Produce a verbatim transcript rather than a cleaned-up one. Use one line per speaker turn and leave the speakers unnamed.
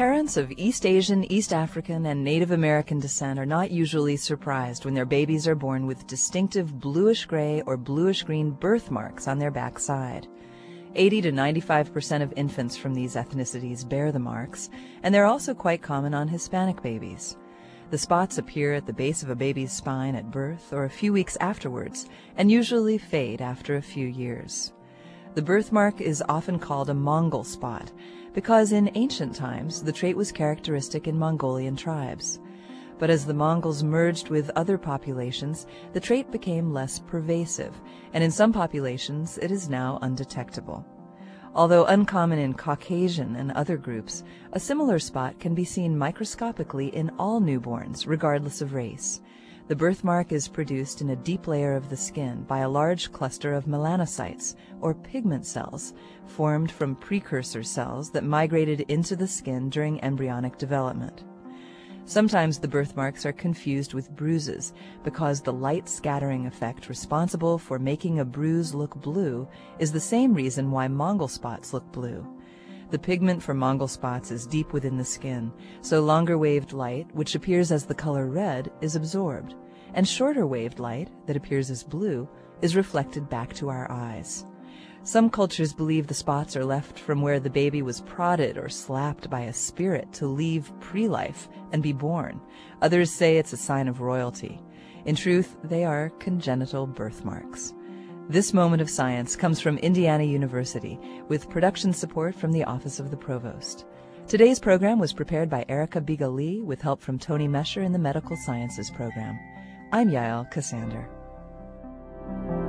Parents of East Asian, East African, and Native American descent are not usually surprised when their babies are born with distinctive bluish-gray or bluish-green birthmarks on their backside. eighty to ninety-five percent of infants from these ethnicities bear the marks, and they're also quite common on Hispanic babies. The spots appear at the base of a baby's spine at birth or a few weeks afterwards, and usually fade after a few years. The birthmark is often called a Mongol spot, because in ancient times the trait was characteristic in Mongolian tribes. But as the Mongols merged with other populations, the trait became less pervasive, and in some populations it is now undetectable. Although uncommon in Caucasian and other groups, a similar spot can be seen microscopically in all newborns, regardless of race. The birthmark is produced in a deep layer of the skin by a large cluster of melanocytes, or pigment cells, formed from precursor cells that migrated into the skin during embryonic development. Sometimes the birthmarks are confused with bruises because the light scattering effect responsible for making a bruise look blue is the same reason why Mongol spots look blue. The pigment for Mongol spots is deep within the skin, so longer waved light, which appears as the color red, is absorbed, and shorter waved light, that appears as blue, is reflected back to our eyes. Some cultures believe the spots are left from where the baby was prodded or slapped by a spirit to leave pre-life and be born. Others say it's a sign of royalty. In truth, they are congenital birthmarks. This moment of science comes from Indiana University, with production support from the Office of the Provost. Today's program was prepared by Erica Bigali with help from Tony Mesher in the Medical Sciences program. I'm Yael Cassander.